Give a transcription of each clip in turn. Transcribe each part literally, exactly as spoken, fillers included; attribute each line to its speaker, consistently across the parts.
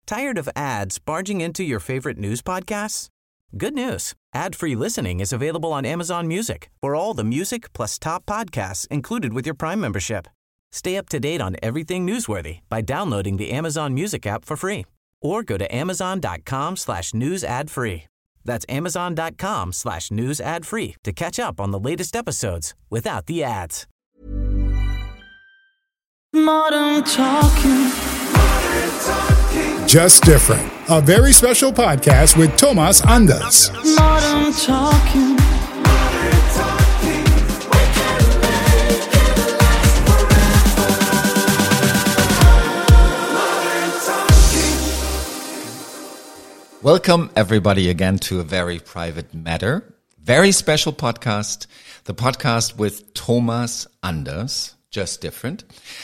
Speaker 1: Tired of ads barging into your favorite news podcasts? Good news. Ad-free listening is available on Amazon Music for all the music plus top podcasts included with your Prime membership. Stay up to date on everything newsworthy by downloading the Amazon Music app for free or go to amazon.com slash news ad free. That's amazon.com slash news ad free to catch up on the latest episodes without the ads.
Speaker 2: Modern Talking.
Speaker 3: Just Different, a very special podcast with Thomas Anders.
Speaker 2: Modern Talking.
Speaker 4: Welcome everybody again to a very private matter, very special podcast, the podcast with Thomas Anders, Just Different.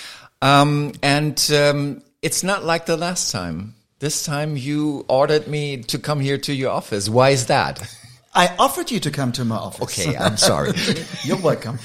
Speaker 4: Um, and um, it's not like the last time. This time you ordered me to come here to your office. Why is that?
Speaker 5: I offered you to come to my office.
Speaker 4: Okay, I'm sorry.
Speaker 5: You're welcome.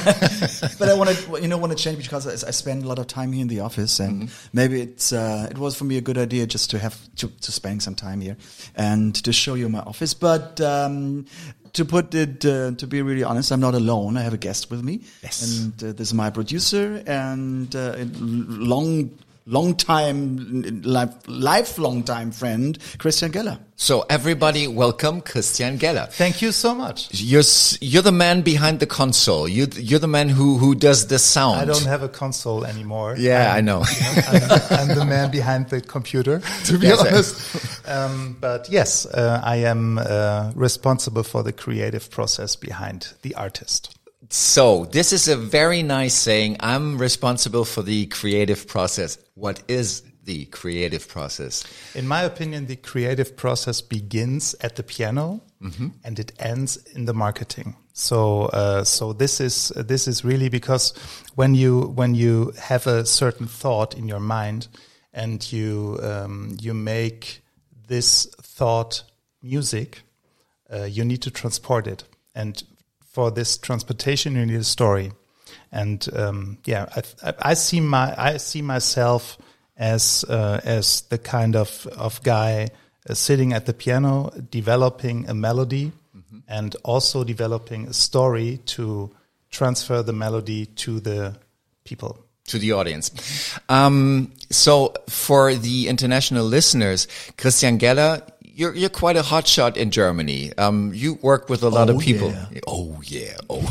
Speaker 5: But I want to, you know, want to change because I, I spend a lot of time here in the office, and mm-hmm. maybe it's uh, it was for me a good idea just to have to, to spend some time here and to show you my office. But um, to put it, uh, to be really honest, I'm not alone. I have a guest with me,
Speaker 4: yes,
Speaker 5: and uh, this is my producer and uh, long. Long time, life, lifelong time friend, Christian Geller.
Speaker 4: So everybody, welcome Christian Geller.
Speaker 6: Thank you so much.
Speaker 4: You're you're the man behind the console. You you're the man who who does the sound.
Speaker 6: I don't have a console anymore.
Speaker 4: Yeah,
Speaker 6: I'm,
Speaker 4: I know.
Speaker 6: You know I'm, I'm the man behind the computer, to be
Speaker 4: yes,
Speaker 6: honest. Um, but yes, uh, I am uh, responsible for the creative process behind the artist.
Speaker 4: So this is a very nice saying. I'm responsible for the creative process. What is the creative process?
Speaker 6: In my opinion, the creative process begins at the piano mm-hmm. and it ends in the marketing. So, uh, so this is uh, this is really because when you when you have a certain thought in your mind and you um, you make this thought music, uh, you need to transport it. And for this transportation, you need a story, and um, yeah, I, I see my I see myself as uh, as the kind of of guy uh, sitting at the piano, developing a melody, mm-hmm. and also developing a story to transfer the melody to the people,
Speaker 4: to the audience. Um, so, for the international listeners, Christian Geller, You're you're quite a hotshot in Germany. Um, you work with a lot
Speaker 5: oh,
Speaker 4: of people.
Speaker 5: Yeah.
Speaker 4: Oh yeah, oh.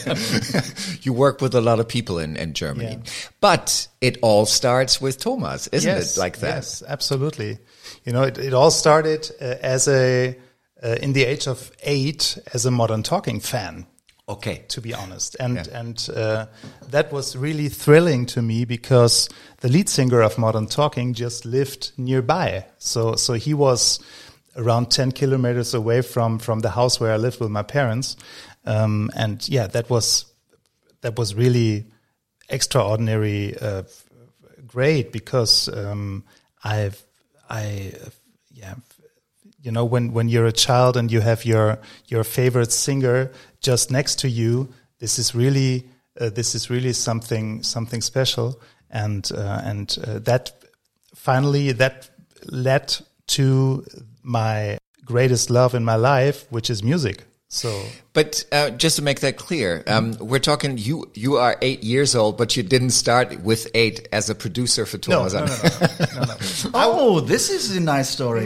Speaker 4: You work with a lot of people in, in Germany. Yeah. But it all starts with Thomas, isn't
Speaker 6: yes,
Speaker 4: it? Like that.
Speaker 6: Yes, absolutely. You know, it, it all started uh, as a uh, in the age of eight as a Modern Talking fan.
Speaker 4: Okay,
Speaker 6: to be honest, and
Speaker 4: yeah.
Speaker 6: and uh, that was really thrilling to me because the lead singer of Modern Talking just lived nearby. So so he was around ten kilometers away from, from the house where I lived with my parents. Um, and yeah, that was, that was really extraordinary, uh, great because, um, I've, I, yeah, you know, when, when you're a child and you have your, your favorite singer just next to you, this is really, uh, this is really something, something special. And, uh, and, uh, that finally, that led to my greatest love in my life, which is music. So,
Speaker 4: but uh, just to make that clear, um, we're talking. You you are eight years old, but you didn't start with eight as a producer for Thomas.
Speaker 6: No, no, no, no, no, no.
Speaker 5: Oh, this is a nice story.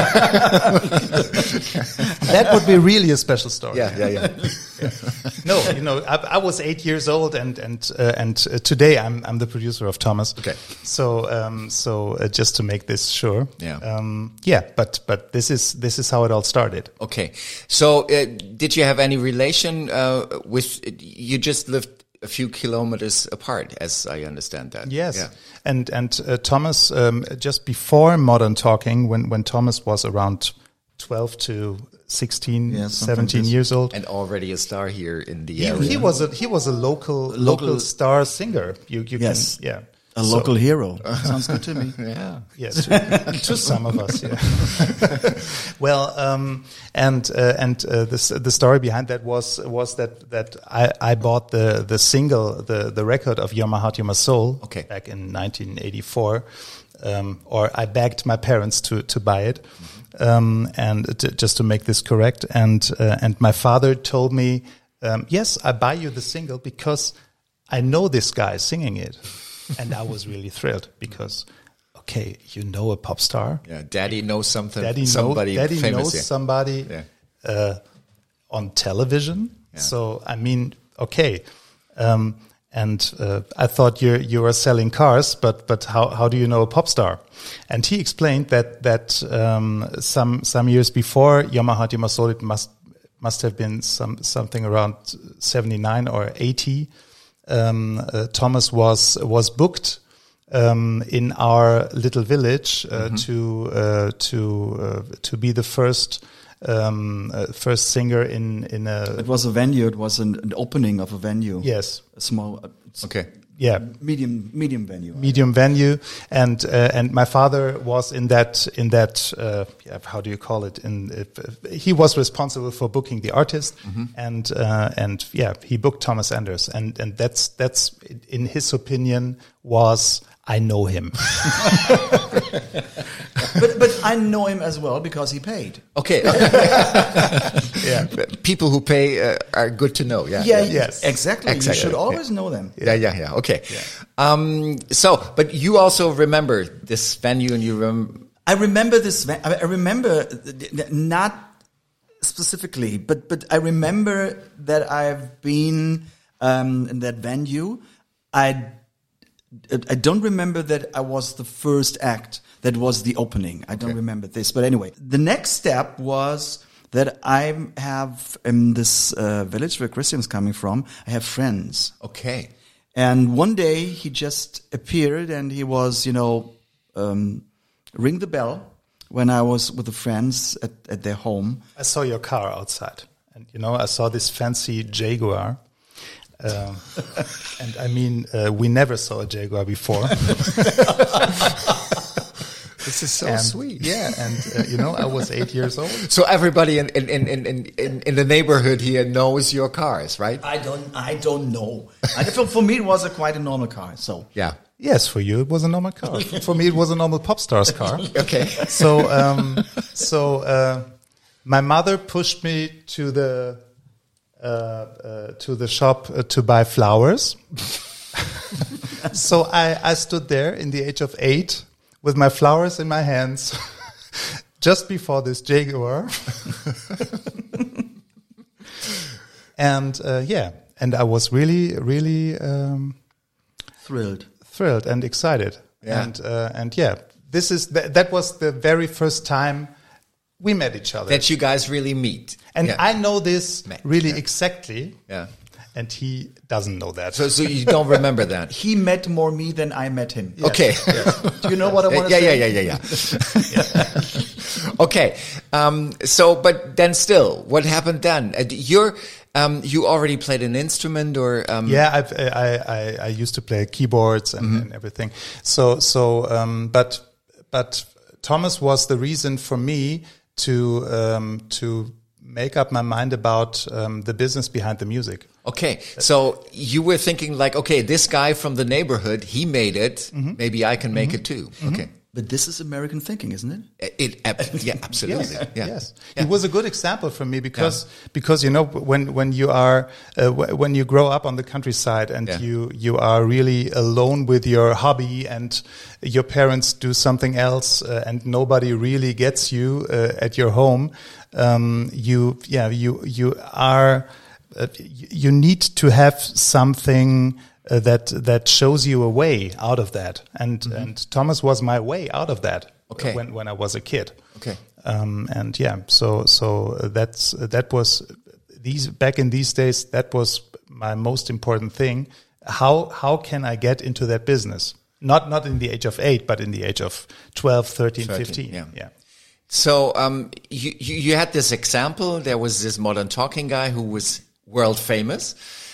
Speaker 6: That would be really a special story.
Speaker 4: Yeah, yeah, yeah.
Speaker 6: yeah. No, you know, I, I was eight years old, and and uh, and uh, today I'm I'm the producer of Thomas.
Speaker 4: Okay.
Speaker 6: So um so uh, just to make this sure.
Speaker 4: Yeah.
Speaker 6: Um yeah, but but this is this is how it all started.
Speaker 4: Okay. So uh, did you have any relation uh, with? You just lived a few kilometers apart, as I understand that.
Speaker 6: Yes.
Speaker 4: Yeah.
Speaker 6: And and uh, Thomas, um, just before Modern Talking, when when Thomas was around twelve to sixteen,
Speaker 5: yeah,
Speaker 6: seventeen years old,
Speaker 4: and already a star here in the
Speaker 6: he,
Speaker 4: area.
Speaker 6: he was a he was a local local, local star singer. You you
Speaker 5: yes.
Speaker 6: can yeah.
Speaker 5: A
Speaker 6: so,
Speaker 5: local hero. Sounds good to me.
Speaker 4: Yeah.
Speaker 6: Yes, to, to some of us. Yeah. Well, um, and uh, and uh, the the story behind that was was that that I, I bought the the single the the record of You're My Heart, You're My Soul
Speaker 4: okay.
Speaker 6: back in nineteen eighty-four, um, or I begged my parents to to buy it, um, and to, just to make this correct. And uh, and my father told me, um, yes, I buy you the single because I know this guy singing it, and I was really thrilled because. Okay, you know a pop star.
Speaker 4: Yeah, Daddy knows something.
Speaker 6: Daddy,
Speaker 4: somebody
Speaker 6: know, Daddy
Speaker 4: famous,
Speaker 6: knows
Speaker 4: yeah.
Speaker 6: somebody
Speaker 4: Yeah.
Speaker 6: uh, on television.
Speaker 4: Yeah.
Speaker 6: So I mean, okay. Um, and uh, I thought you you are selling cars, but but how how do you know a pop star? And he explained that that um, some some years before Yamaha Yamaha sold it must must have been some something around seventy-nine or eighty. Um, uh, Thomas was was booked. Um, in our little village uh, mm-hmm. to uh, to uh, to be the first um, uh, first singer in in a.
Speaker 5: It was a venue. It was an, an opening of a venue.
Speaker 6: Yes,
Speaker 5: a small. Uh,
Speaker 4: okay.
Speaker 6: Yeah,
Speaker 5: medium medium venue.
Speaker 6: Medium venue, and uh, and my father was in that in that. Uh, yeah, how do you call it? In uh, he was responsible for booking the artist, mm-hmm. and uh, and yeah, he booked Thomas Anders, and and that's that's in his opinion was. I know him.
Speaker 5: but but I know him as well because he paid.
Speaker 4: Okay.
Speaker 6: Yeah.
Speaker 4: People who pay uh, are good to know. Yeah.
Speaker 5: Yeah.
Speaker 6: Yes.
Speaker 5: Exactly.
Speaker 4: Exactly.
Speaker 5: You should always
Speaker 4: yeah.
Speaker 5: know them.
Speaker 4: Yeah. Yeah. Yeah. Okay. Yeah. Um, so, but you also remember this venue, and you rem-
Speaker 5: I remember this. Ven- I remember not specifically, but but I remember that I've been um, in that venue. I. I don't remember that I was the first act. That was the opening. I don't okay. remember this. But anyway, the next step was that I have in this uh, village where Christian's coming from, I have friends.
Speaker 4: Okay.
Speaker 5: And one day he just appeared and he was, you know, um, ring the bell when I was with the friends at, at their home.
Speaker 6: I saw your car outside. And, you know, I saw this fancy Jaguar. Um, and I mean, uh, we never saw a Jaguar before.
Speaker 4: This is so
Speaker 6: and,
Speaker 4: sweet.
Speaker 6: Yeah, and uh, you know, I was eight years old.
Speaker 4: So everybody in in, in, in, in in the neighborhood here knows your cars, right?
Speaker 5: I don't. I don't know. I, for, for me, it was a quite a normal car. So
Speaker 4: yeah.
Speaker 6: Yes, for you it was a normal car. For me, it was a normal pop star's car.
Speaker 4: Okay.
Speaker 6: So, um, so uh, my mother pushed me to the. Uh, uh, to the shop uh, to buy flowers. So I, I stood there in the age of eight with my flowers in my hands just before this Jaguar. And uh, yeah, and I was really, really um,
Speaker 5: thrilled,
Speaker 6: thrilled and excited.
Speaker 4: Yeah.
Speaker 6: And uh, and yeah, this is th- that was the very first time we met each other.
Speaker 4: That you guys really meet.
Speaker 6: And
Speaker 4: yeah.
Speaker 6: I know this
Speaker 4: Met.
Speaker 6: really
Speaker 4: yeah.
Speaker 6: exactly.
Speaker 4: Yeah.
Speaker 6: And he doesn't know that.
Speaker 4: So, so you don't remember that?
Speaker 5: He met more me than I met him.
Speaker 4: Yes. Okay.
Speaker 5: Yes. Do you know what I want to
Speaker 4: yeah,
Speaker 5: say?
Speaker 4: Yeah, yeah, yeah, yeah, yeah. Okay. Um, so, but then still, what happened then? Uh, you're, um, you already played an instrument or? Um,
Speaker 6: yeah, I've, I, I, I used to play keyboards and, mm-hmm. and everything. So, so, um, but, but Thomas was the reason for me to, um, to make up my mind about, um, the business behind the music.
Speaker 4: Okay, so you were thinking like, okay, this guy from the neighborhood, he made it. Mm-hmm. Maybe I can make mm-hmm. it too. Mm-hmm. Okay.
Speaker 5: But this is American thinking, isn't it?
Speaker 4: It, it yeah, absolutely.
Speaker 6: Yes.
Speaker 4: Yeah.
Speaker 6: Yes.
Speaker 4: Yeah.
Speaker 6: He was a good example for me because yeah. because you know when when you are uh, w- when you grow up on the countryside and
Speaker 4: yeah.
Speaker 6: you you are really alone with your hobby and your parents do something else uh, and nobody really gets you uh, at your home, um, you yeah you you are uh, you need to have something. Uh, that that shows you a way out of that, and mm-hmm. and Thomas was my way out of that.
Speaker 4: Okay.
Speaker 6: When when I was a kid.
Speaker 4: Okay.
Speaker 6: Um, and yeah, so so that's that was these back in these days. That was my most important thing. How how can I get into that business? Not not in the age of eight, but in the age of twelve, thirteen, thirteen fifteen.
Speaker 4: Yeah.
Speaker 6: yeah.
Speaker 4: So um, you, you you had this example. There was this Modern Talking guy who was world famous,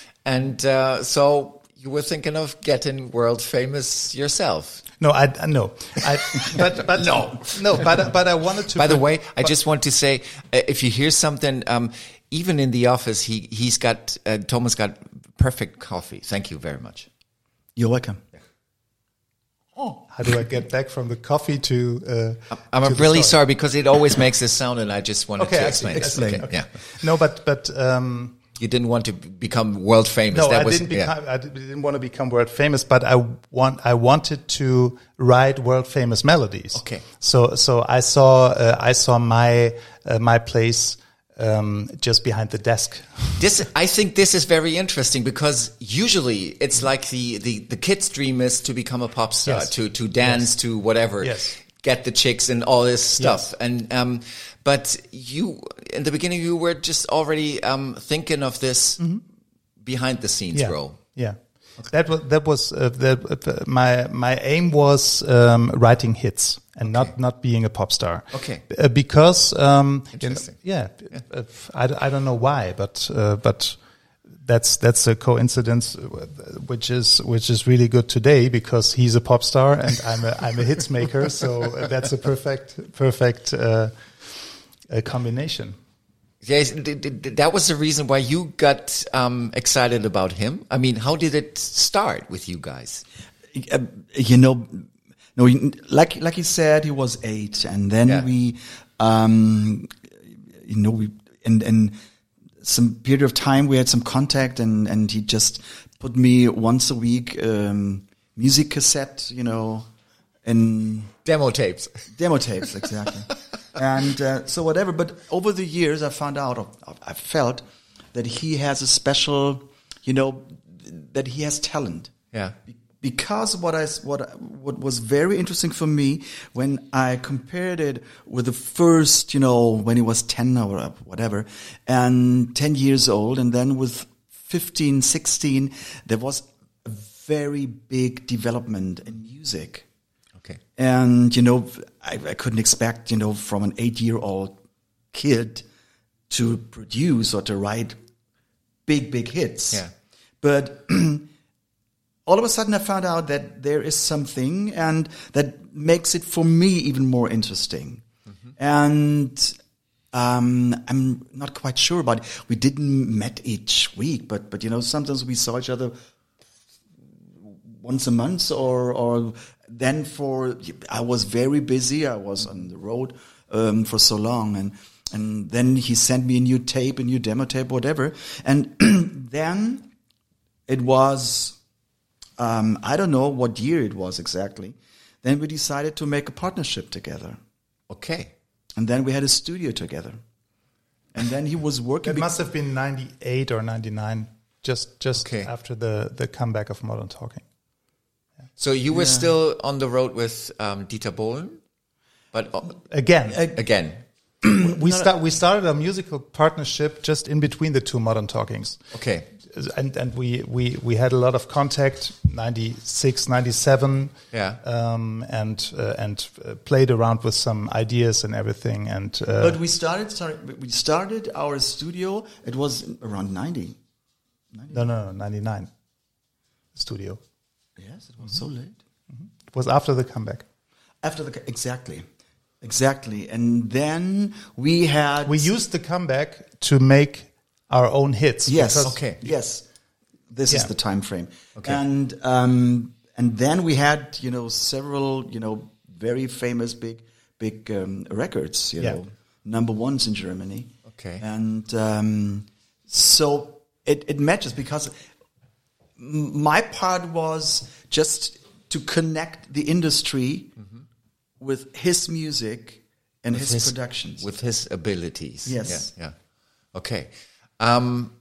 Speaker 4: and uh, so. You were thinking of getting world famous yourself.
Speaker 6: No, I no, I but but
Speaker 4: no,
Speaker 6: no, but but I wanted to.
Speaker 4: By the way, I just want to say, uh, if you hear something, um, even in the office, he he's got uh, Thomas got perfect coffee. Thank you very much.
Speaker 5: You're welcome.
Speaker 6: Oh. How do I get back from the coffee to? Uh,
Speaker 4: I'm
Speaker 6: to
Speaker 4: really
Speaker 6: story?
Speaker 4: sorry because it always makes this sound, and I just wanted
Speaker 6: Okay,
Speaker 4: to
Speaker 6: I
Speaker 4: explain.
Speaker 6: see,
Speaker 4: it.
Speaker 6: explain,
Speaker 4: Okay,
Speaker 6: okay.
Speaker 4: Yeah.
Speaker 6: No, but but um,
Speaker 4: You didn't want to become world famous.
Speaker 6: no,
Speaker 4: that
Speaker 6: I
Speaker 4: was,
Speaker 6: didn't
Speaker 4: yeah.
Speaker 6: become. I didn't want to become world famous, but I want. I wanted to write world famous melodies.
Speaker 4: Okay.
Speaker 6: So so I saw uh, I saw my uh, my place um, just behind the desk.
Speaker 4: This, I think this is very interesting because usually it's like the, the, the kid's dream is to become a pop star,
Speaker 6: Yes.
Speaker 4: to, to dance,
Speaker 6: Yes.
Speaker 4: to whatever,
Speaker 6: Yes.
Speaker 4: get the chicks and all this stuff.
Speaker 6: Yes.
Speaker 4: And, um, but you, in the beginning, you were just already, um, thinking of this behind the scenes
Speaker 6: Yeah.
Speaker 4: role.
Speaker 6: Yeah. That was that was uh, that, uh, my my aim was um, writing hits and not not being a pop star.
Speaker 4: Okay.
Speaker 6: Uh, because um, you know,
Speaker 4: Interesting.
Speaker 6: yeah, uh, I, I don't know why, but uh, but that's that's a coincidence, uh, which is which is really good today because he's a pop star and I'm a I'm a hits maker, so that's a perfect perfect uh, a combination.
Speaker 4: Yes, th- th- th- that was the reason why you got um, excited about him. I mean, how did it start with you guys?
Speaker 5: Uh, you know, no, he- like like he said, he was eight, and then
Speaker 4: Yeah.
Speaker 5: we, um, you know, we and and some period of time we had some contact, and and he just put me once a week um, music cassette, you know, in
Speaker 4: Demo tapes.
Speaker 5: demo tapes exactly, and uh, so whatever. But over the years, I found out, or I felt that he has a special, you know, that he has talent.
Speaker 4: Yeah.
Speaker 5: Because what I what what was very interesting for me when I compared it with the first, you know, when he was ten or whatever, and ten years old, and then with fifteen, sixteen, there was a very big development in music.
Speaker 4: Okay.
Speaker 5: And, you know, I, I couldn't expect, you know, from an eight-year-old kid to produce or to write big, big hits.
Speaker 4: Yeah.
Speaker 5: But all of a sudden I found out that there is something and that makes it for me even more interesting. Mm-hmm. And um, I'm not quite sure about it. We didn't met each week, but, but, you know, sometimes we saw each other once a month or, or then for, I was very busy. I was on the road, um, for so long. And, and then he sent me a new tape, a new demo tape, whatever. And then it was, um, I don't know what year it was exactly. Then we decided to make a partnership together.
Speaker 4: Okay.
Speaker 5: And then we had a studio together. And then he was working.
Speaker 6: It must have been ninety-eight or ninety-nine, just just
Speaker 4: Okay.
Speaker 6: after the, the comeback of Modern Talking.
Speaker 4: So you were still on the road with um, Dieter Bohlen, but uh,
Speaker 6: Again,
Speaker 4: again,
Speaker 6: we start we started a musical partnership just in between the two Modern Talkings.
Speaker 4: okay,
Speaker 6: And and we, we, we had a lot of contact, ninety-six, ninety-seven,
Speaker 4: Yeah.
Speaker 6: um, and uh, and uh, played around with some ideas and everything. And uh,
Speaker 5: But we started, sorry, we started our studio, it was around ninety.
Speaker 6: no, no, no, ninety-nine studio.
Speaker 5: Yes, it was so late.
Speaker 6: It was after the comeback.
Speaker 5: After the, exactly, exactly. And then we had.
Speaker 6: We used the comeback to make our own hits.
Speaker 5: Yes.
Speaker 6: because-
Speaker 4: Okay.
Speaker 5: Yes. This is
Speaker 6: Yeah.
Speaker 5: the time frame.
Speaker 4: Okay.
Speaker 5: And um, and then we had, you know, several, you know, very famous big big um, records, you
Speaker 6: Yeah.
Speaker 5: know, number ones in Germany.
Speaker 4: Okay.
Speaker 5: And um, so it it matches because m- my part was just to connect the industry with his music and his,
Speaker 4: his-
Speaker 5: productions.
Speaker 4: with his abilities.
Speaker 5: Yes.
Speaker 4: Yeah. yeah. Okay. Um,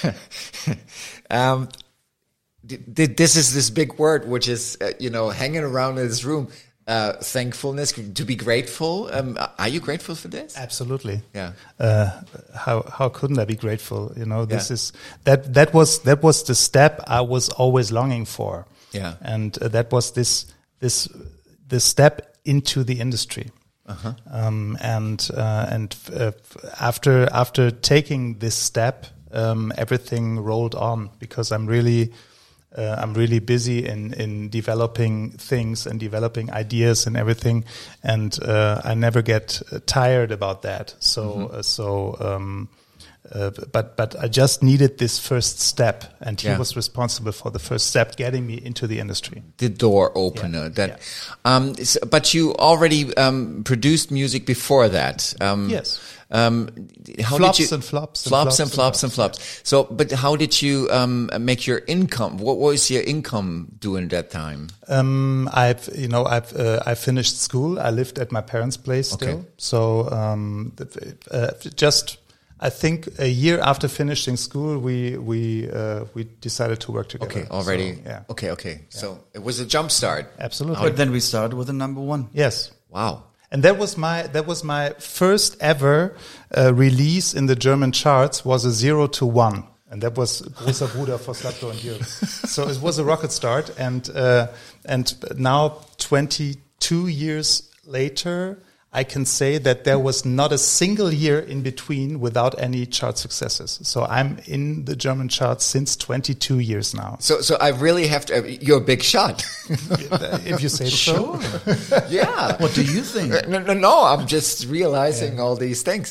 Speaker 4: um, th- th- this is this big word, which is, uh, you know, hanging around in this room. Uh, thankfulness, to be grateful. Um, are you grateful for this?
Speaker 6: Absolutely.
Speaker 4: Yeah.
Speaker 6: Uh, how how couldn't I be grateful? You know, this
Speaker 4: Yeah.
Speaker 6: is that that was that was the step I was always longing for.
Speaker 4: Yeah.
Speaker 6: And uh, that was this this this step into the industry. Uh-huh. Um, and uh, and uh, after after taking this step, um, everything rolled on because I'm really. Uh, I'm really busy in, in developing things and developing ideas and everything, and uh, I never get uh, tired about that. So,
Speaker 4: Mm-hmm.
Speaker 6: uh, so um, uh, but but I just needed this first step, and he
Speaker 4: Yeah.
Speaker 6: was responsible for the first step, getting me into the industry.
Speaker 4: The door opener.
Speaker 6: Yeah,
Speaker 4: That,
Speaker 6: yeah.
Speaker 4: um, s- but you already um, produced music before that. Um,
Speaker 6: Yes.
Speaker 4: Um, how
Speaker 6: Flops
Speaker 4: did you,
Speaker 6: and flops and
Speaker 4: flops
Speaker 6: flops
Speaker 4: and
Speaker 6: and
Speaker 4: flops and
Speaker 6: flops,
Speaker 4: flops. So, but how did you um, make your income? What was your income during that time?
Speaker 6: Um, I've, you know, I've, uh, I finished school. I lived at my parents' place still.
Speaker 4: Okay.
Speaker 6: So, um, the- uh, just, I think a year after finishing school, we, we, uh, we decided to work together.
Speaker 4: Okay, already.
Speaker 6: So, yeah.
Speaker 4: Okay, okay. So it was a jump start.
Speaker 6: Absolutely.
Speaker 5: But then we started with the number one.
Speaker 6: Yes.
Speaker 4: Wow.
Speaker 6: And that was my, that was my first ever, uh, release in the German charts, was a zero to one. And that was Großer Bruder for Slatko and Jürgen. So it was a rocket start. And, uh, and now twenty-two years later, I can say that there was not a single year in between without any chart successes. So I'm in the German charts since twenty-two years now.
Speaker 4: So, so I really have to. You're a big shot.
Speaker 6: If you say so.
Speaker 4: Yeah.
Speaker 5: What do you think?
Speaker 4: No, no, no. I'm just realizing all these things.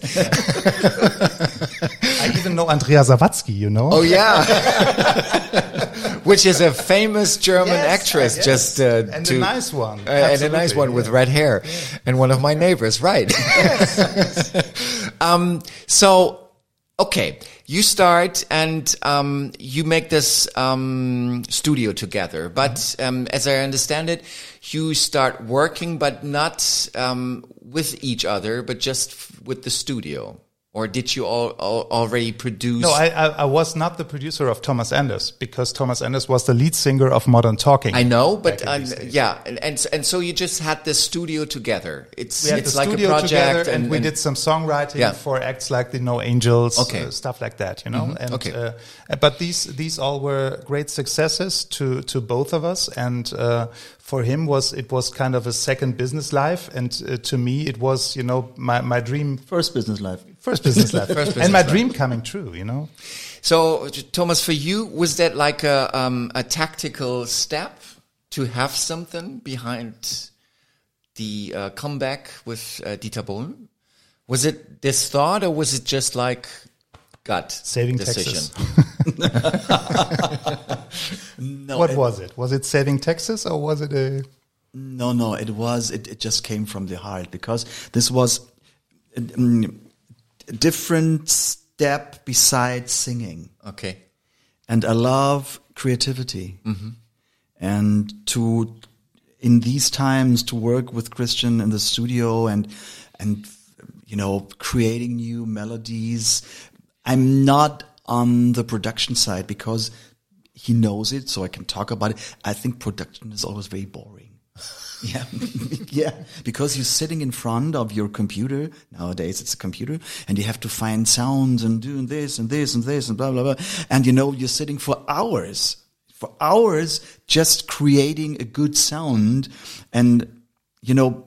Speaker 6: I even know Andrea Sawatzki, you know?
Speaker 4: Oh yeah, which is a famous German
Speaker 6: Yes,
Speaker 4: actress.
Speaker 6: yes.
Speaker 4: Just uh,
Speaker 6: And
Speaker 4: to,
Speaker 6: a nice one.
Speaker 4: uh, and a nice
Speaker 6: Absolutely,
Speaker 4: one with
Speaker 6: yeah.
Speaker 4: red hair, and one of my neighbors, right? um, so. Okay, you start and um, you make this um, studio together. But um, as I understand it, you start working, but not um, with each other, but just f- with the studio. Or did you all, all already produce?
Speaker 6: No, I, I, I was not the producer of Thomas Enders, because Thomas Enders was the lead singer of Modern Talking.
Speaker 4: I know, but
Speaker 6: back in
Speaker 4: uh,
Speaker 6: these days.
Speaker 4: yeah, and, and and so you just had the studio together. It's
Speaker 6: We had
Speaker 4: it's
Speaker 6: the
Speaker 4: like
Speaker 6: studio
Speaker 4: a project,
Speaker 6: together, and, we did some songwriting
Speaker 4: Yeah.
Speaker 6: for acts like the No Angels,
Speaker 4: Okay.
Speaker 6: uh, stuff like that, you know.
Speaker 4: Mhm,
Speaker 6: And,
Speaker 4: okay.
Speaker 6: uh, but these these all were great successes to to both of us, and uh, for him was it was kind of a second business life, and uh, to me it was, you know, my my dream,
Speaker 5: First business life.
Speaker 6: first business life,
Speaker 4: First business
Speaker 6: and my
Speaker 4: life.
Speaker 6: dream coming true, you know.
Speaker 4: So, Thomas, for you, was that like a um, a tactical step to have something behind the uh, comeback with uh, Dieter Bohlen? Was it this thought, or was it just like gut
Speaker 6: Saving
Speaker 4: decision?
Speaker 6: Texas.
Speaker 5: No,
Speaker 6: What
Speaker 5: it-
Speaker 6: was it? Was it Saving Texas, or was it a?
Speaker 5: No, no, it was, it, it just came from the heart, because this was um, a different step besides singing.
Speaker 4: Okay.
Speaker 5: And I love creativity. And to, in these times, to work with Christian in the studio and, and, you know, creating new melodies. I'm not on the production side because he knows it, so I can talk about it. I think production is always very boring. Yeah. Yeah. Because you're sitting in front of your computer. Nowadays it's a computer, and you have to find sounds and doing this and this and this and blah, blah, blah. And you know, you're sitting for hours, for hours just creating a good sound. And, you know,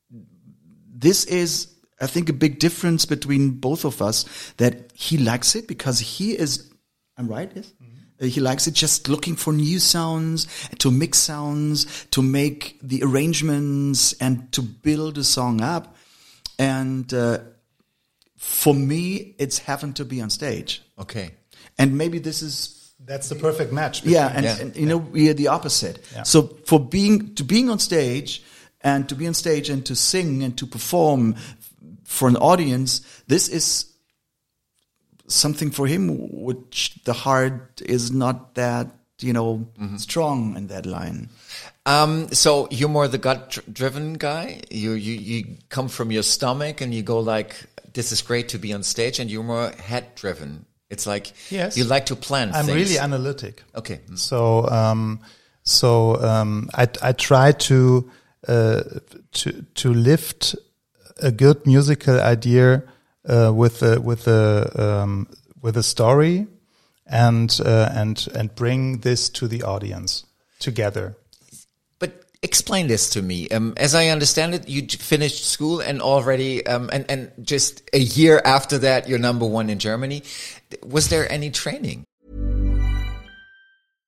Speaker 5: this is, I think, a big difference between both of us, that he likes it because he is, I'm right, yes? He likes it just looking for new sounds, to mix sounds, to make the arrangements and to build a song up. And uh, for me, it's having to be on stage.
Speaker 4: Okay.
Speaker 5: And maybe this is,
Speaker 6: That's the perfect match.
Speaker 5: yeah, and,
Speaker 4: Yeah.
Speaker 5: and you know, we are the opposite.
Speaker 6: Yeah.
Speaker 5: So for being, to being on stage and to be on stage and to sing and to perform for an audience, this is something for him which the heart is not that, you know, strong in that line.
Speaker 4: Um, so you're more the gut-driven guy. You you you come from your stomach and you go like, "This is great to be on stage," and you're more head-driven. It's like
Speaker 6: Yes.
Speaker 4: you like to plan.
Speaker 6: I'm
Speaker 4: things.
Speaker 6: really analytic.
Speaker 4: Okay.
Speaker 6: So, um, so um, I I try to uh, to to lift a good musical idea uh, with a with a um, with a story, and uh, and and bring this to the audience together.
Speaker 4: But explain this to me. Um, as I understand it, you j- finished school and already, um, and, and just a year after that, you're number one in Germany. Was there any training?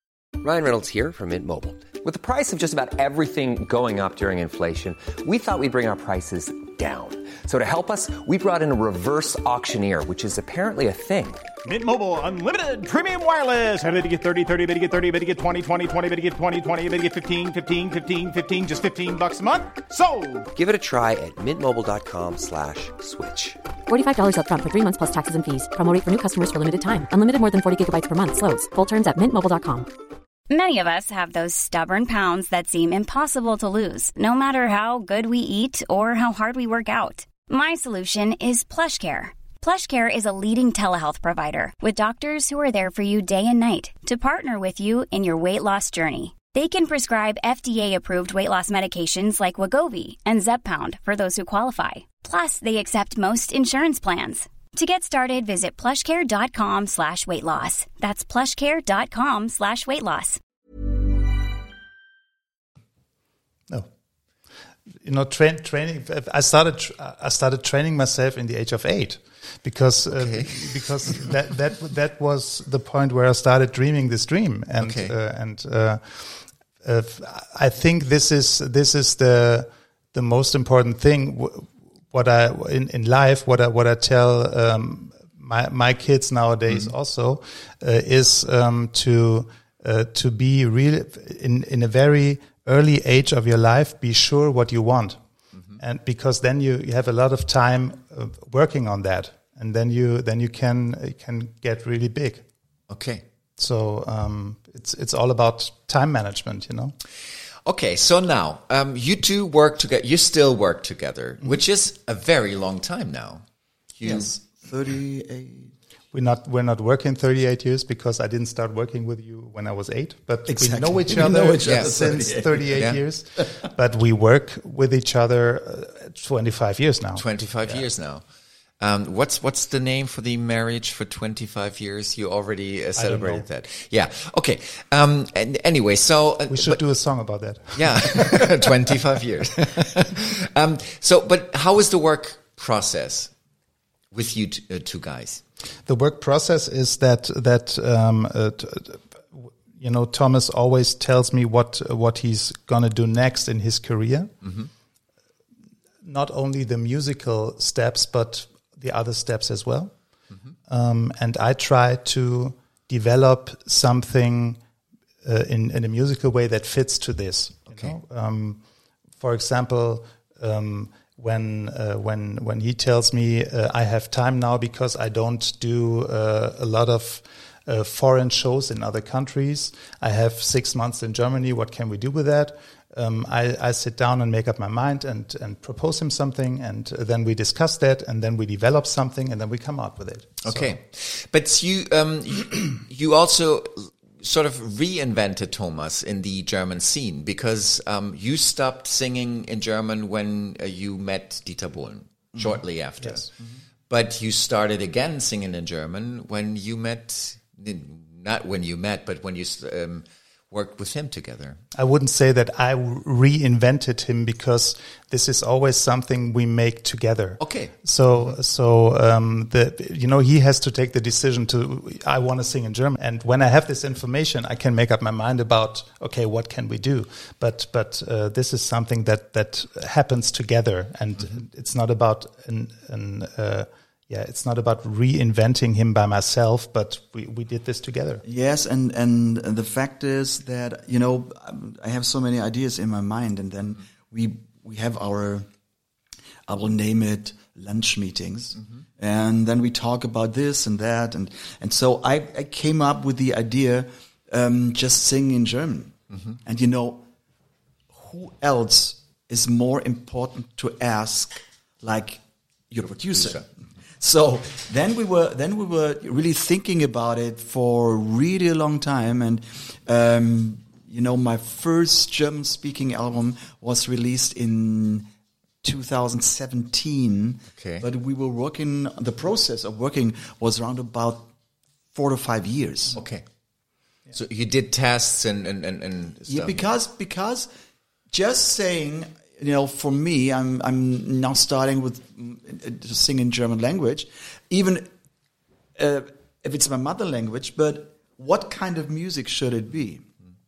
Speaker 7: Ryan Reynolds here from Mint Mobile. With the price of just about everything going up during inflation, we thought we'd bring our prices down. So to help us, we brought in a reverse auctioneer, which is apparently a thing.
Speaker 8: Mint Mobile Unlimited Premium Wireless. How to get thirty, thirty, how to get thirty, how to get twenty, twenty, twenty, how to get twenty, twenty, how to get fifteen, fifteen, fifteen, fifteen, just fifteen bucks a month? Sold!
Speaker 7: Give it a try at mintmobile.com slash switch.
Speaker 9: forty-five dollars up front for three months plus taxes and fees. Promo rate for new customers for limited time. Unlimited more than forty gigabytes per month. Slows full terms at mint mobile dot com.
Speaker 10: Many of us have those stubborn pounds that seem impossible to lose, no matter how good we eat or how hard we work out. My solution is PlushCare. PlushCare is a leading telehealth provider with doctors who are there for you day and night to partner with you in your weight loss journey. They can prescribe F D A-approved weight loss medications like Wegovy and Zepbound for those who qualify. Plus, they accept most insurance plans. To get started, visit plushcare.com slash weight loss. That's plushcare.com slash weight loss.
Speaker 6: No. You know, train, training, I started, I started training myself in the age of eight because, okay. uh, because that, that, that was the point where I started dreaming this dream. And, okay. uh, and, uh, uh, I think this is, this is the, the most important thing. What I in, in life, what I what I tell um, my my kids nowadays mm-hmm. also uh, is um, to uh, to be real in in a very early age of your life. Be sure what you want, mm-hmm. and because then you, you have a lot of time uh, working on that, and then you then you can uh, can get really big.
Speaker 4: Okay.
Speaker 6: So um, it's it's all about time management, you know.
Speaker 4: Okay, so now um, you two work together. You still work together, mm-hmm. which is a very long time now. You
Speaker 5: yes, thirty-eight.
Speaker 6: We're not we're not working thirty-eight years because I didn't start working with you when I was eight. But
Speaker 5: exactly.
Speaker 6: we know each
Speaker 5: we
Speaker 6: other,
Speaker 5: know each other
Speaker 6: since
Speaker 5: thirty-eight,
Speaker 6: thirty-eight
Speaker 4: yeah.
Speaker 6: years. But we work with each other uh, twenty-five years now.
Speaker 4: Twenty-five
Speaker 6: yeah.
Speaker 4: years now. Um, what's what's the name for the marriage for twenty-five years? You already uh, celebrated that. Yeah. Okay. Um, and anyway, so uh,
Speaker 6: we should
Speaker 4: but,
Speaker 6: do a song about that.
Speaker 4: Yeah, twenty-five years. um, so, but how is the work process with you t- uh, two guys?
Speaker 6: The work process is that that um, uh, t- you know Thomas always tells me what what he's gonna do next in his career. Mm-hmm. Not only the musical steps, but the other steps as well. Mm-hmm. Um, and I try to develop something uh, in, in a musical way that fits to this. Okay. You know? um, for example, um, when uh, when when he tells me uh, I have time now because I don't do uh, a lot of uh, foreign shows in other countries. I have six months in Germany. What can we do with that? Um, I, I sit down and make up my mind and, and propose him something, and then we discuss that, and then we develop something, and then we come out with it.
Speaker 4: Okay, so. But you, um, you you also sort of reinvented Thomas in the German scene because um, you stopped singing in German when uh, you met Dieter Bohlen mm-hmm. shortly after,
Speaker 6: yes. mm-hmm.
Speaker 4: but you started again singing in German when you met, not when you met, but when you. Um, worked with him together.
Speaker 6: I wouldn't say that I reinvented him because this is always something we make together.
Speaker 4: Okay.
Speaker 6: So, so, um, the, you know, he has to take the decision to, I want to sing in German. And when I have this information, I can make up my mind about, okay, what can we do? But, but, uh, this is something that, that happens together, and mm-hmm. it's not about an, an, uh, Yeah, it's not about reinventing him by myself, but we, we did this together.
Speaker 5: Yes, and, and the fact is that, you know, I have so many ideas in my mind, and then we we have our, I will name it, lunch meetings, mm-hmm. and then we talk about this and that, and, and so I, I came up with the idea um, just sing in German. Mm-hmm. And, you know, who else is more important to ask, like your producer? producer. So then we were then we were really thinking about it for really a long time, and um, you know, my first German-speaking album was released in two thousand seventeen.
Speaker 4: Okay.
Speaker 5: But we were working. The process of working was around about four to five years.
Speaker 4: Okay. Yeah. So you did tests and and and, and stuff.
Speaker 5: Yeah, because because just saying. You know, for me, I'm I'm now starting with uh, to sing in German language, even uh, if it's my mother language. But what kind of music should it be?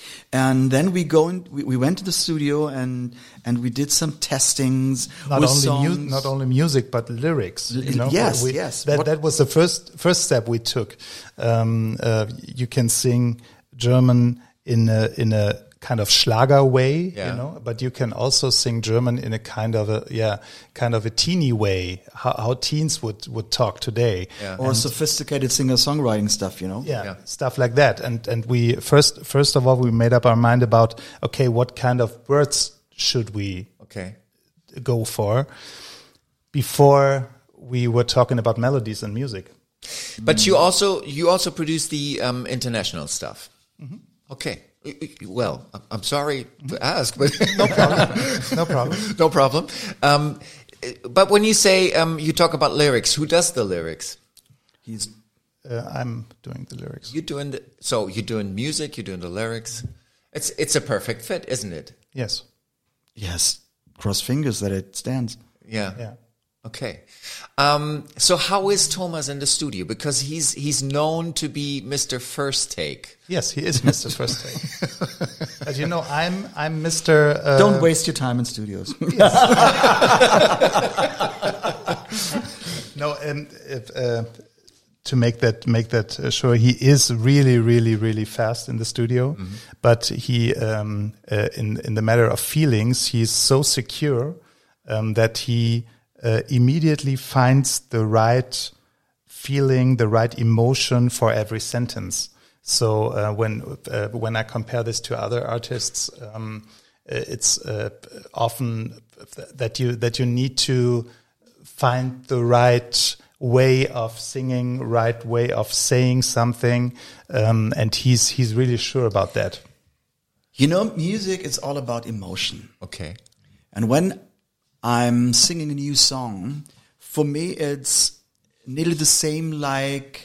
Speaker 5: And then we go in, we, we went to the studio and and we did some testings.
Speaker 6: Not
Speaker 5: with
Speaker 6: only
Speaker 5: songs.
Speaker 6: mu- not only music, but lyrics. You know?
Speaker 5: Yes,
Speaker 6: we,
Speaker 5: yes.
Speaker 6: That
Speaker 5: What-
Speaker 6: that was the first first step we took. Um, uh, you can sing German in a in a kind of Schlager way,
Speaker 4: Yeah.
Speaker 6: you know, but you can also sing German in a kind of a yeah kind of a teeny way, how, how teens would would talk today.
Speaker 4: Yeah.
Speaker 5: Or sophisticated singer-songwriting stuff, you know?
Speaker 6: Yeah,
Speaker 4: Yeah.
Speaker 6: stuff like that. And and we first first of all we made up our mind about okay, what kind of words should we
Speaker 4: Okay.
Speaker 6: go for before we were talking about melodies and music.
Speaker 4: But you also you also produce the um, international stuff. Okay. Well, I'm sorry to ask, but
Speaker 6: No problem. No problem.
Speaker 4: no problem. Um, but when you say um, you talk about lyrics, who does the lyrics?
Speaker 5: He's
Speaker 6: Uh, I'm doing the lyrics.
Speaker 4: You doing the, so you're doing music, you're doing the lyrics. It's it's a perfect fit, isn't it?
Speaker 6: Yes.
Speaker 5: yes, cross fingers that it stands.
Speaker 4: Yeah.
Speaker 6: Yeah.
Speaker 4: Okay. Um, so how is Thomas in the studio? Because he's he's known to be Mister First Take.
Speaker 6: Yes, he is Mister First Take. As you know, I'm I'm Mister Uh,
Speaker 5: Don't waste your time in studios.
Speaker 6: No, and if, uh, to make that make that uh, sure, he is really, really, really fast in the studio. But he, um, uh, in in the matter of feelings, he's so secure um, that he uh, immediately finds the right feeling, the right emotion for every sentence. So uh, when uh, when I compare this to other artists, um, it's uh, often that you that you need to find the right way of singing, right way of saying something, um, and he's he's really sure about that.
Speaker 5: You know, music is all about emotion.
Speaker 4: Okay.
Speaker 5: And when I'm singing a new song, for me it's nearly the same like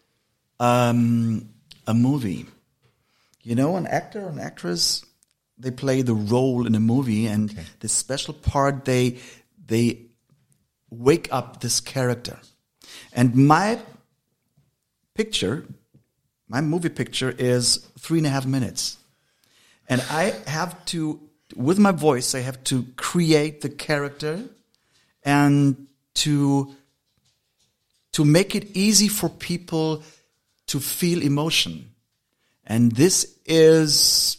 Speaker 5: um, a movie. You know, an actor, an actress, they play the role in a movie, and
Speaker 4: Okay.
Speaker 5: the special part they they wake up this character. And my picture, my movie picture is three and a half minutes. And I have to, with my voice, I have to create the character and to, to make it easy for people to feel emotion. And this is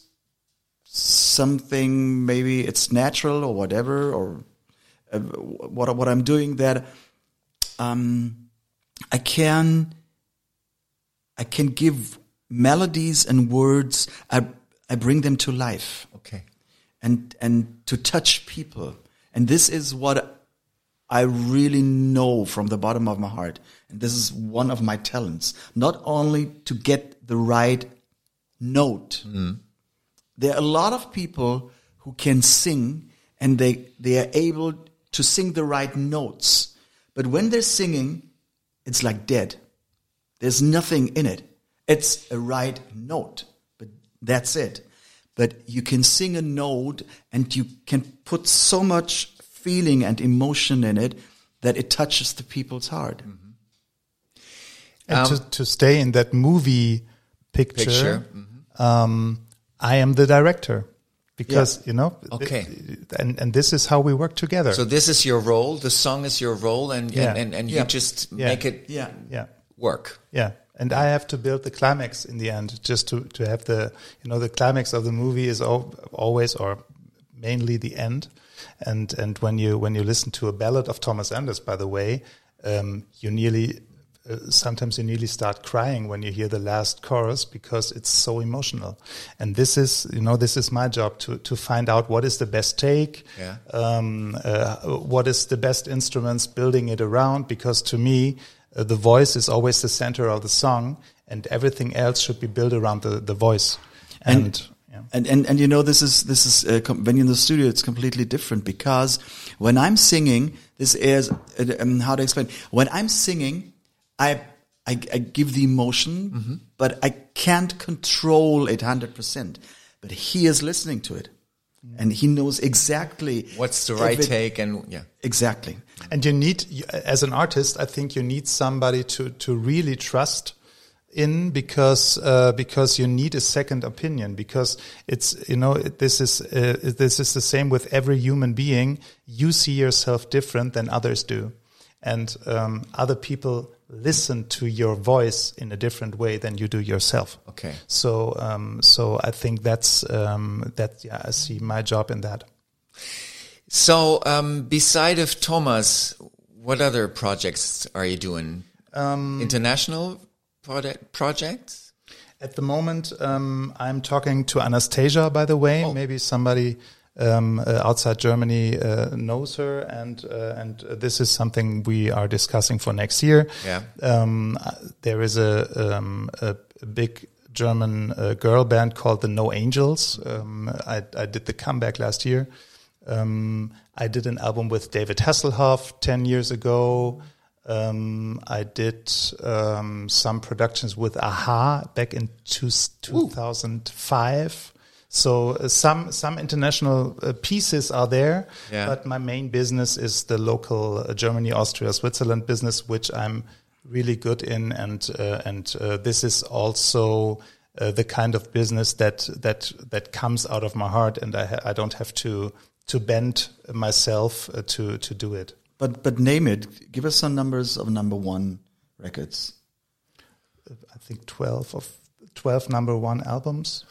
Speaker 5: something, maybe it's natural or whatever, or uh, what, what I'm doing, that um, I can, I can give melodies and words, I, I bring them to life.
Speaker 4: Okay.
Speaker 5: And, and to touch people. And this is what I really know from the bottom of my heart. And this is one of my talents. Not only to get the right note.
Speaker 4: Mm.
Speaker 5: There are a lot of people who can sing and they, they are able to sing the right notes. But when they're singing, it's like dead. There's nothing in it. It's a right note, but that's it. But you can sing a note and you can put so much feeling and emotion in it that it touches the people's heart.
Speaker 4: Mm-hmm.
Speaker 6: And
Speaker 4: Um,
Speaker 6: to, to stay in that movie picture,
Speaker 4: Picture.
Speaker 6: um, I am the director because,
Speaker 5: Yeah.
Speaker 6: you know,
Speaker 4: Okay.
Speaker 6: and, and this is how we work together.
Speaker 4: So this is your role. The song is your role, and
Speaker 6: Yeah.
Speaker 4: and, and, and
Speaker 5: Yeah.
Speaker 4: you just
Speaker 6: Yeah.
Speaker 4: make it
Speaker 5: Yeah.
Speaker 6: yeah.
Speaker 4: work.
Speaker 6: Yeah. And I have to build the climax in the end, just to, to have the, you know, the climax of the movie is al- always or mainly the end. And, and when you, when you listen to a ballad of Thomas Anders, by the way, um, you nearly, uh, sometimes you nearly start crying when you hear the last chorus because it's so emotional. And this is, you know, this is my job to, to find out what is the best take,
Speaker 4: Yeah.
Speaker 6: um, uh, what is the best instruments, building it around, because to me, uh, the voice is always the center of the song and everything else should be built around the, the voice. And,
Speaker 5: And-
Speaker 6: yeah.
Speaker 5: And, and and you know, this is this is uh, com- when you're in the studio, it's completely different, because when I'm singing, this is uh, um, how to explain. When I'm singing, I I, I give the emotion,
Speaker 4: Mm-hmm.
Speaker 5: but I can't control it one hundred percent. But he is listening to it, and he knows exactly
Speaker 4: What's the
Speaker 5: if
Speaker 4: right
Speaker 5: it-
Speaker 4: take? And yeah,
Speaker 5: Exactly.
Speaker 6: And you need, you- as an artist, I think you need somebody to, to really trust in because uh, because you need a second opinion, because it's, you know, it, this is uh, this is the same with every human being. You see yourself different than others do, and um, other people listen to your voice in a different way than you do yourself.
Speaker 4: Okay.
Speaker 6: So um, so I think that's um, that. Yeah, I see my job in that.
Speaker 4: So um, beside of Thomas, what other projects are you doing? Um, International product projects?
Speaker 6: At the moment, um, I'm talking to Anastasia, by the way. Oh. Maybe somebody um, uh, outside Germany uh, knows her, and uh, and this is something we are discussing for next year.
Speaker 4: Yeah.
Speaker 6: Um, there is a, um, a big German uh, girl band called the No Angels. Um, I, I did the comeback last year. Um, I did an album with David Hasselhoff ten years ago. Um, I did um, some productions with a-ha back in two, two thousand five. So uh, some some international uh, pieces are there,
Speaker 4: yeah.
Speaker 6: But my main business is the local uh, Germany, Austria, Switzerland business, which I'm really good in, and uh, and uh, this is also uh, the kind of business that that that comes out of my heart, and I ha- I don't have to to bend myself uh, to to do it.
Speaker 5: But but name it. Give us some numbers of number one records.
Speaker 6: I think twelve of twelve number one albums.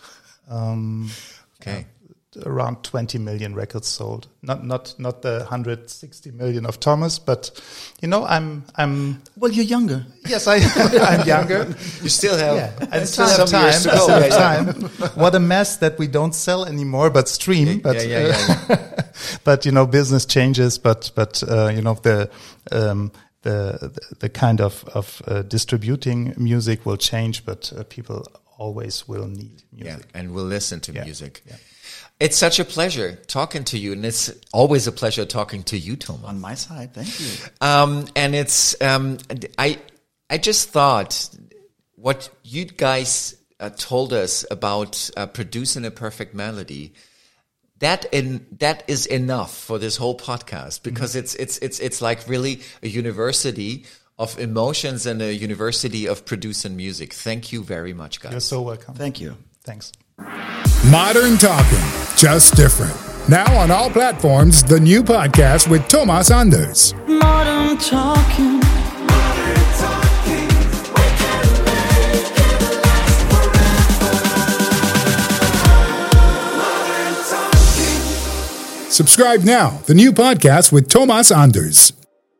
Speaker 6: Um,
Speaker 4: okay,
Speaker 6: uh, around twenty million records sold. Not not not the one hundred sixty million of Thomas, but you know, I'm I'm.
Speaker 5: Well, you're younger.
Speaker 6: Yes, I I'm younger.
Speaker 4: You still have.
Speaker 6: Yeah, I still have time. I still have time. What a mess that we don't sell anymore, but stream.
Speaker 4: Yeah,
Speaker 6: but
Speaker 4: yeah, yeah, yeah, yeah.
Speaker 6: But you know, business changes. But but uh, you know, the um, the the kind of of uh, distributing music will change, but uh, people always will need music.
Speaker 4: Yeah, and will listen to
Speaker 6: yeah.
Speaker 4: music.
Speaker 6: Yeah.
Speaker 4: It's such a pleasure talking to you, and it's always a pleasure talking to you, Thomas.
Speaker 5: On my side, thank you.
Speaker 4: Um, and it's um, I I just thought what you guys uh, told us about uh, producing a perfect melody. That in that is enough for this whole podcast, because mm-hmm. it's it's it's it's like really a university of emotions and a university of producing music. Thank you very much, guys.
Speaker 6: You're so welcome.
Speaker 5: Thank you.
Speaker 6: Thanks.
Speaker 3: Modern Talking, just different. Now on all platforms, the new podcast with Thomas Anders.
Speaker 2: Modern Talking. Modern Talking. We can make it last forever. Modern Talking.
Speaker 3: Subscribe now, the new podcast with Thomas Anders.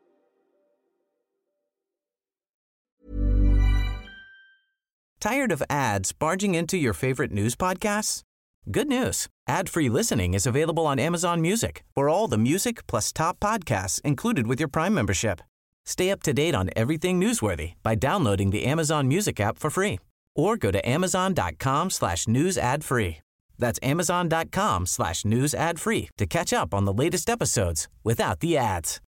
Speaker 1: Tired of ads barging into your favorite news podcasts? Good news. Ad-free listening is available on Amazon Music for all the music plus top podcasts included with your Prime membership. Stay up to date on everything newsworthy by downloading the Amazon Music app for free or go to amazon.com slash news ad free. That's amazon.com slash news ad free to catch up on the latest episodes without the ads.